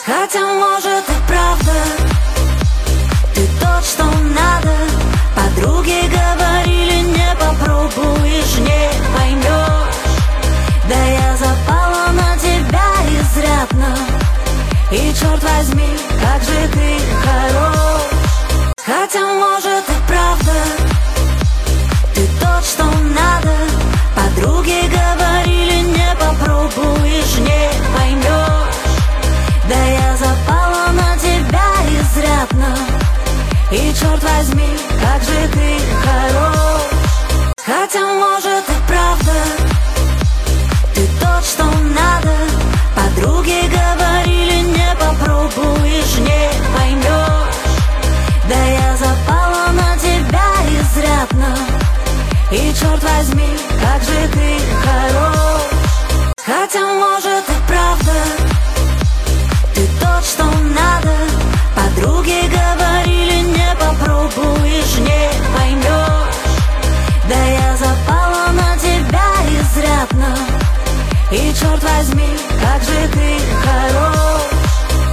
Хотя, может, и правда ты тот, что надо. Подруги говорили, не попробуешь, не поймешь. Да я запала на тебя изрядно. И черт возьми, как же ты хорош. Хотя, может, и правда ты тот, что надо. Подруги говорили, не попробуешь, не поймешь. Да я запала на тебя изрядно. И черт возьми, как же ты хорош. Хотя, может, и правда ты тот, что надо. Подруги говорили, не попробуешь, не поймешь. Да я запала на тебя изрядно. И черт возьми, как же ты хорош. Хотя, может, и правда ты тот, что надо. Подруги говорили, не попробуешь, не поймешь. Да я запала на тебя изрядно. И черт возьми, как же ты хорош.